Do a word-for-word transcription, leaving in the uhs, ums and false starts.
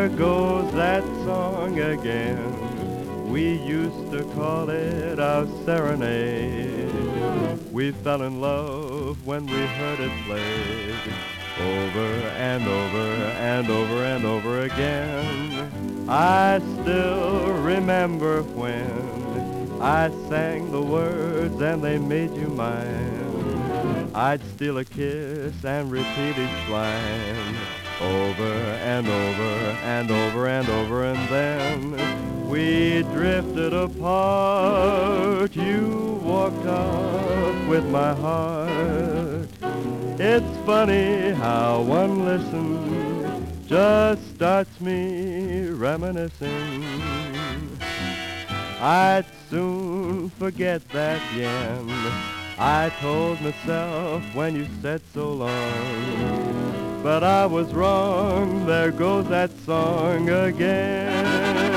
There goes that song again. We used to call it our serenade. We fell in love when we heard it played over and over and over and over again. I still remember when I sang the words and they made you mine. I'd steal a kiss and repeat each line over and over and over and over, and then we drifted apart. You walked off with my heart. It's funny how one listen just starts me reminiscing. I'd soon forget that yen I told myself when you said so long. But I was wrong, there goes that song again.